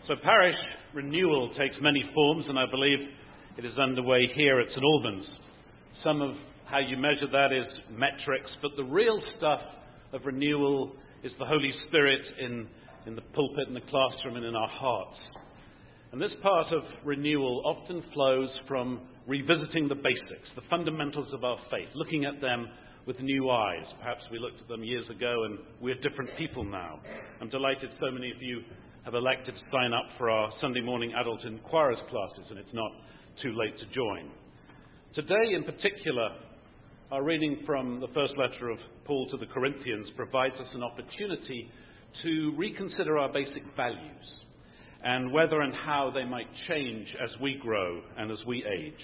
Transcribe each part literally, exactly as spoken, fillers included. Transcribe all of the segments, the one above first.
So parish renewal takes many forms, and I believe it is underway here at St Albans. Some of how you measure that is metrics, but the real stuff of renewal is the Holy Spirit in, in the pulpit, in the classroom, and in our hearts. And this part of renewal often flows from revisiting the basics, the fundamentals of our faith, looking at them with new eyes. Perhaps we looked at them years ago and we're different people now. I'm delighted so many of you have elected to sign up for our Sunday morning adult inquirers classes, and it's not too late to join. Today in particular, our reading from the first letter of Paul to the Corinthians provides us an opportunity to reconsider our basic values and whether and how they might change as we grow and as we age.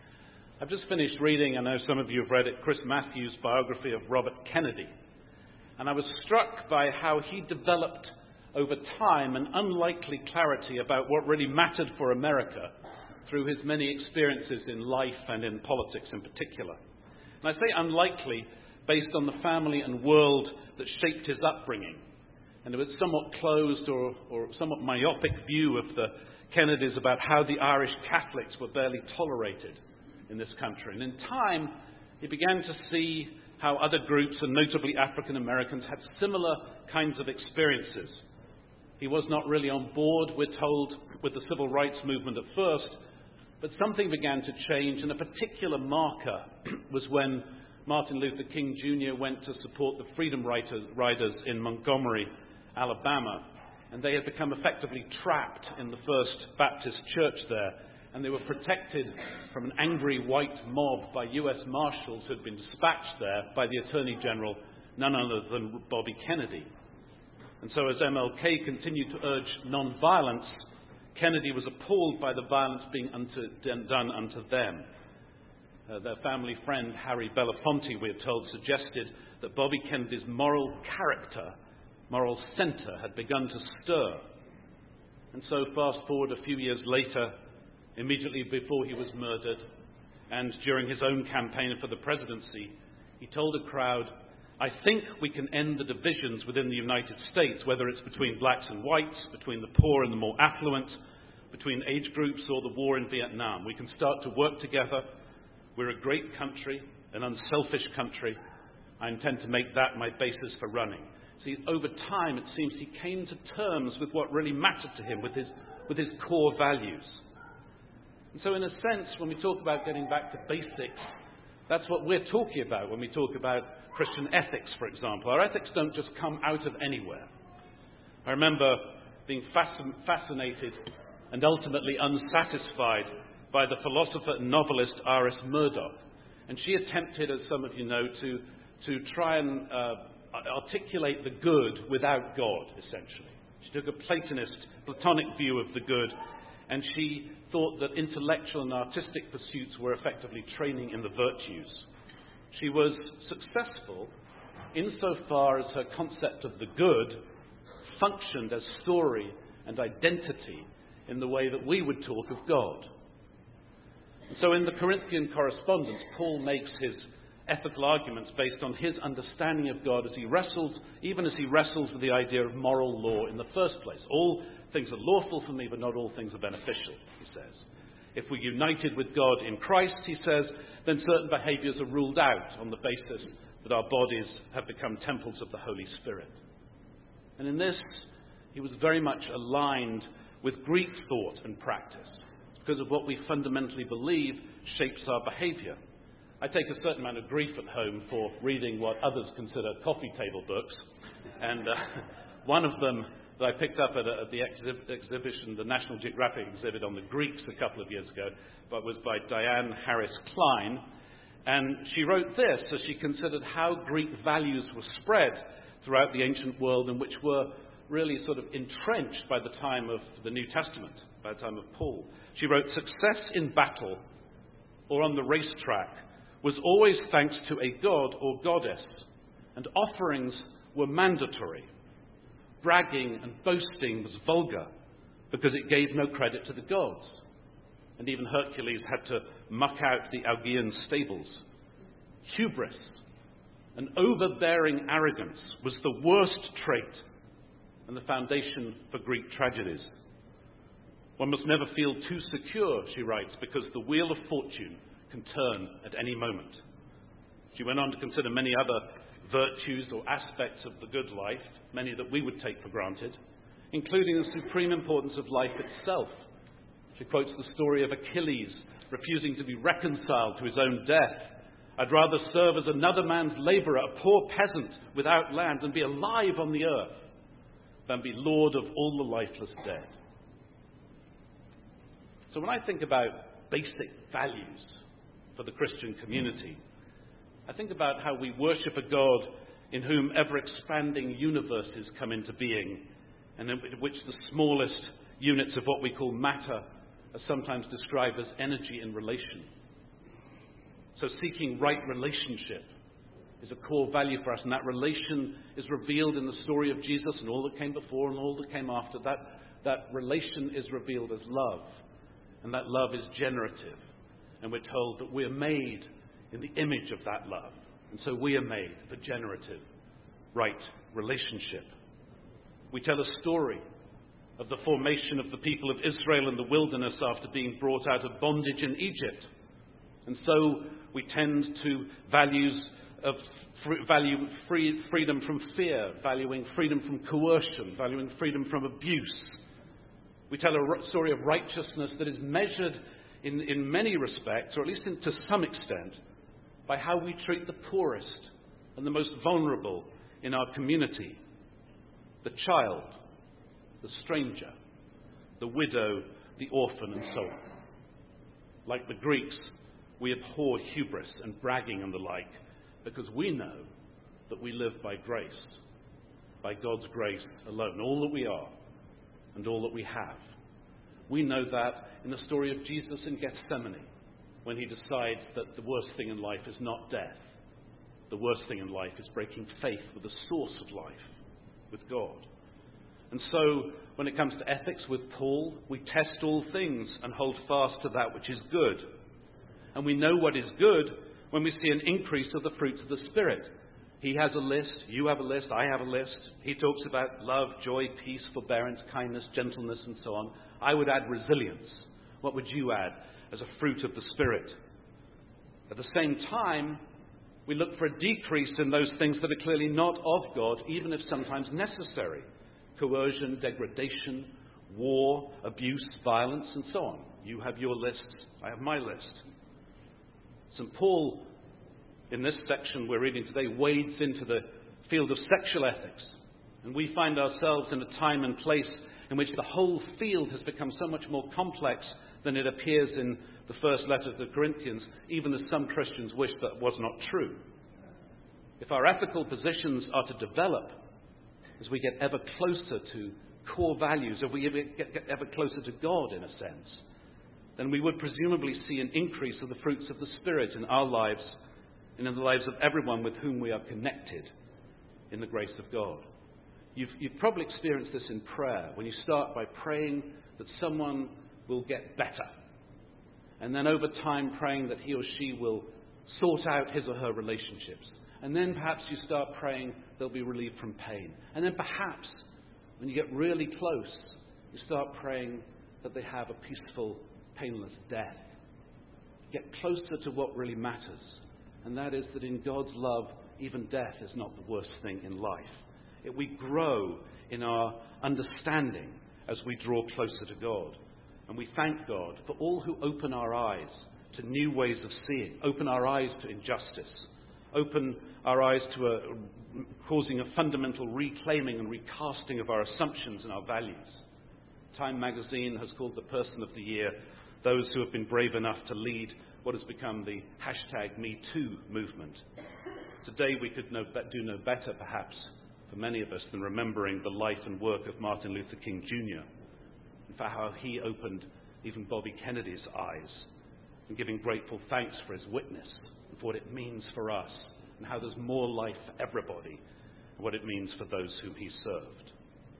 I've just finished reading, I know some of you have read it, Chris Matthews' biography of Robert Kennedy. And I was struck by how he developed over time an unlikely clarity about what really mattered for America through his many experiences in life and in politics in particular. And I say unlikely based on the family and world that shaped his upbringing. And it was somewhat closed or, or somewhat myopic view of the Kennedys about how the Irish Catholics were barely tolerated in this country. And in time, he began to see how other groups, and notably African Americans, had similar kinds of experiences. He was not really on board, we're told, with the civil rights movement at first, but something began to change, and a particular marker was when Martin Luther King Junior went to support the Freedom Riders in Montgomery, Alabama, and they had become effectively trapped in the First Baptist Church there, and they were protected from an angry white mob by U S Marshals who had been dispatched there by the Attorney General, none other than Bobby Kennedy. And so as M L K continued to urge non-violence, Kennedy was appalled by the violence being unto, done unto them. Uh, their family friend, Harry Belafonte, we are told, suggested that Bobby Kennedy's moral character, moral centre, had begun to stir. And so fast forward a few years later, immediately before he was murdered, and during his own campaign for the presidency, he told a crowd, "I think we can end the divisions within the United States, whether it's between blacks and whites, between the poor and the more affluent, between age groups or the war in Vietnam. We can start to work together. We're a great country, an unselfish country. I intend to make that my basis for running." See, over time, it seems he came to terms with what really mattered to him, with his, with his core values. And so in a sense, when we talk about getting back to basics, that's what we're talking about when we talk about Christian ethics, for example. Our ethics don't just come out of anywhere. I remember being fasc- fascinated and ultimately unsatisfied by the philosopher and novelist Iris Murdoch. And she attempted, as some of you know, to, to try and uh, articulate the good without God, essentially. She took a Platonist, Platonic view of the good, and she thought that intellectual and artistic pursuits were effectively training in the virtues. She was successful insofar as her concept of the good functioned as story and identity in the way that we would talk of God. And so in the Corinthian correspondence, Paul makes his ethical arguments based on his understanding of God as he wrestles, even as he wrestles with the idea of moral law in the first place. All things are lawful for me, but not all things are beneficial, he says. If we're united with God in Christ, he says, then certain behaviours are ruled out on the basis that our bodies have become temples of the Holy Spirit. And in this, he was very much aligned with Greek thought and practice. It's because of what we fundamentally believe shapes our behaviour. I take a certain amount of grief at home for reading what others consider coffee table books. And uh, one of them that I picked up at, a, at the exhi- exhibition, the National Geographic exhibit on the Greeks a couple of years ago, but was by Diane Harris Klein. And she wrote this as she considered how Greek values were spread throughout the ancient world and which were really sort of entrenched by the time of the New Testament, by the time of Paul. She wrote, "Success in battle or on the racetrack was always thanks to a god or goddess, and offerings were mandatory. Bragging and boasting was vulgar because it gave no credit to the gods. And even Hercules had to muck out the Augean stables. Hubris, an overbearing arrogance, was the worst trait and the foundation for Greek tragedies. One must never feel too secure, she writes, because the wheel of fortune can turn at any moment. She went on to consider many other virtues or aspects of the good life, many that we would take for granted, including the supreme importance of life itself. She quotes the story of Achilles refusing to be reconciled to his own death. I'd rather serve as another man's labourer, a poor peasant without land, and be alive on the earth than be lord of all the lifeless dead. So when I think about basic values for the Christian community, I think about how we worship a God in whom ever-expanding universes come into being, and in which the smallest units of what we call matter are sometimes described as energy in relation. So seeking right relationship is a core value for us, and that relation is revealed in the story of Jesus and all that came before and all that came after. That, that relation is revealed as love, and that love is generative. And we're told that we're made in the image of that love. And so we are made for generative, right relationship. We tell a story of the formation of the people of Israel in the wilderness after being brought out of bondage in Egypt. And so we tend to values of value free, freedom from fear, valuing freedom from coercion, valuing freedom from abuse. We tell a story of righteousness that is measured in, in many respects, or at least in, to some extent, by how we treat the poorest and the most vulnerable in our community. The child, the stranger, the widow, the orphan, and so on. Like the Greeks, we abhor hubris and bragging and the like, because we know that we live by grace, by God's grace alone, all that we are and all that we have. We know that in the story of Jesus in Gethsemane, when he decides that the worst thing in life is not death. The worst thing in life is breaking faith with the source of life, with God. And so, when it comes to ethics with Paul, we test all things and hold fast to that which is good. And we know what is good when we see an increase of the fruits of the Spirit. He has a list, you have a list, I have a list. He talks about love, joy, peace, forbearance, kindness, gentleness, and so on. I would add resilience. What would you add as a fruit of the Spirit? At the same time, we look for a decrease in those things that are clearly not of God, even if sometimes necessary. Coercion, degradation, war, abuse, violence, and so on. You have your lists, I have my list. Saint Paul, in this section we're reading today, wades into the field of sexual ethics. And we find ourselves in a time and place in which the whole field has become so much more complex than it appears in the first letter to the Corinthians, even as some Christians wish that was not true. If our ethical positions are to develop as we get ever closer to core values, if we get, get ever closer to God in a sense, then we would presumably see an increase of the fruits of the Spirit in our lives and in the lives of everyone with whom we are connected in the grace of God. You've, you've probably experienced this in prayer, when you start by praying that someone will get better, and then over time praying that he or she will sort out his or her relationships. And then perhaps you start praying they'll be relieved from pain. And then perhaps, when you get really close, you start praying that they have a peaceful, painless death. Get closer to what really matters. And that is that in God's love, even death is not the worst thing in life. It, we grow in our understanding as we draw closer to God. And we thank God for all who open our eyes to new ways of seeing, open our eyes to injustice, open our eyes to a, causing a fundamental reclaiming and recasting of our assumptions and our values. Time magazine has called the Person of the Year those who have been brave enough to lead what has become the hashtag Me Too movement. Today we could know, do no better, perhaps, for many of us than remembering the life and work of Martin Luther King Junior and for how he opened even Bobby Kennedy's eyes, and giving grateful thanks for his witness and for what it means for us, and how there's more life for everybody, and what it means for those whom he served.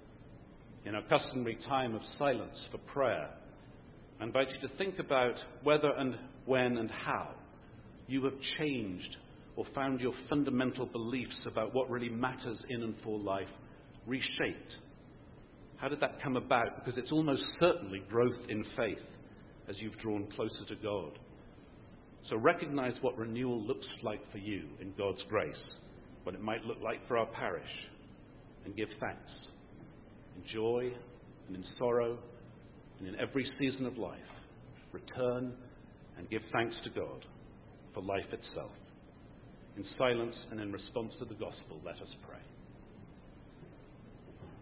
In our customary time of silence for prayer, I invite you to think about whether and when and how you have changed or found your fundamental beliefs about what really matters in and for life reshaped. How did that come about? Because it's almost certainly growth in faith as you've drawn closer to God. So recognize what renewal looks like for you in God's grace, what it might look like for our parish, and give thanks in joy and in sorrow and in every season of life. Return and give thanks to God for life itself. In silence and in response to the gospel, let us pray.